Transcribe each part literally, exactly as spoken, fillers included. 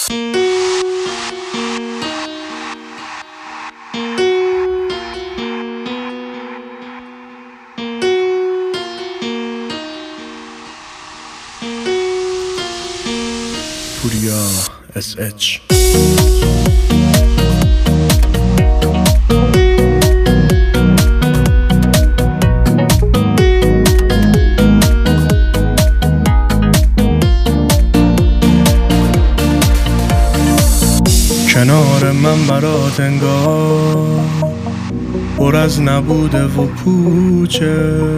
پوریا اس اچ کنار من برات انگار پر از نبوده و پوچه،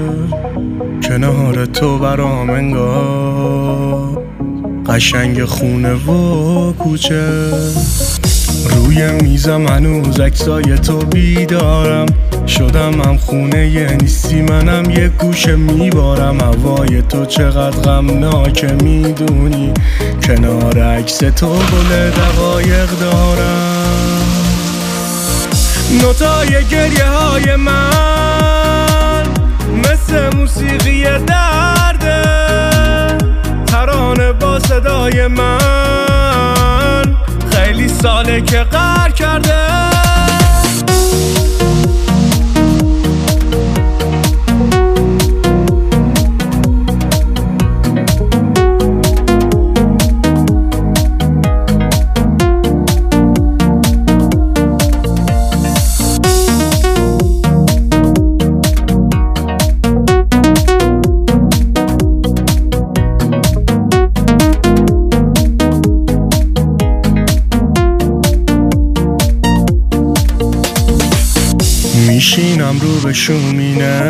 کنار تو برام انگار قشنگ خونه و کوچه. روی میزم هنوز عکسای تو بیدارم، شدم هم خونه یه نیستی منم یه گوشه میبارم. هوای تو چقدر غمناکه میدونی، کنار عکس تو گل دقایق دارم. نوتای گریه های من مثل موسیقی درده، ترانه با صدای من خیلی ساله که قهر کرده. میشینم رو به شومینه،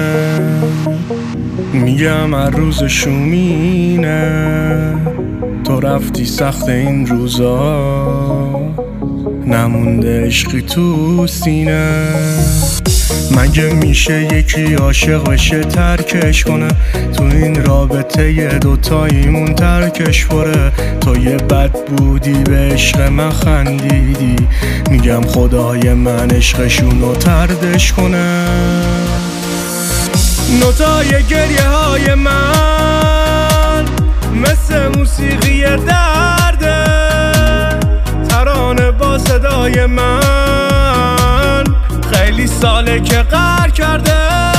میگم هر روز شومینه. تو رفتی سخت این روزا، نمونده عشقی تو سینه. مگه میشه یکی عاشق بشه ترکش کنه، تو این رابطه یه دوتاییمون ترکش بره. تو یه بد بودی به عشق من خندیدی، میگم خدای من عشقشونو تردش کنه. نوتای گریه های من مثل موسیقی درده، ترانه با صدای من خیلی ساله که قهر کرده.